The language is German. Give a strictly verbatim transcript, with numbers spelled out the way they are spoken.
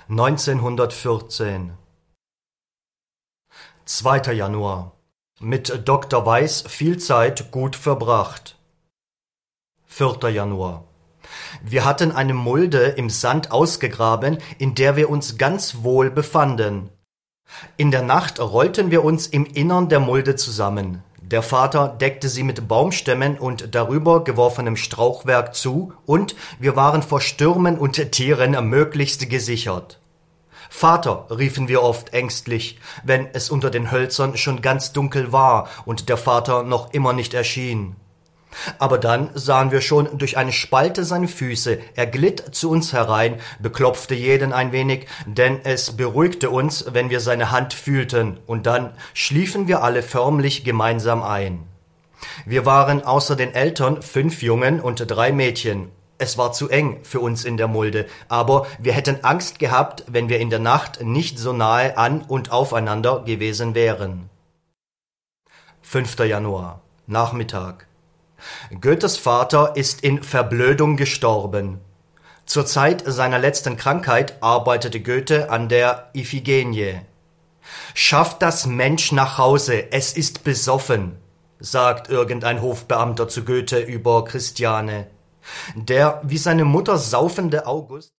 neunzehnhundertvierzehn. zweiter Januar. Mit Doktor Weiß viel Zeit gut verbracht. vierter Januar. Wir hatten eine Mulde im Sand ausgegraben, in der wir uns ganz wohl befanden. In der Nacht rollten wir uns im Innern der Mulde zusammen. Der Vater deckte sie mit Baumstämmen und darüber geworfenem Strauchwerk zu, und wir waren vor Stürmen und Tieren möglichst gesichert. »Vater«, riefen wir oft ängstlich, wenn es unter den Hölzern schon ganz dunkel war und der Vater noch immer nicht erschien. Aber dann sahen wir schon durch eine Spalte seine Füße, er glitt zu uns herein, beklopfte jeden ein wenig, denn es beruhigte uns, wenn wir seine Hand fühlten, und dann schliefen wir alle förmlich gemeinsam ein. Wir waren außer den Eltern fünf Jungen und drei Mädchen. Es war zu eng für uns in der Mulde, aber wir hätten Angst gehabt, wenn wir in der Nacht nicht so nahe an und aufeinander gewesen wären. fünfter Januar. Nachmittag. Goethes Vater ist in Verblödung gestorben. Zur Zeit seiner letzten Krankheit arbeitete Goethe an der Iphigenie. »Schafft das Mensch nach Hause, es ist besoffen«, sagt irgendein Hofbeamter zu Goethe über Christiane. Der wie seine Mutter saufende August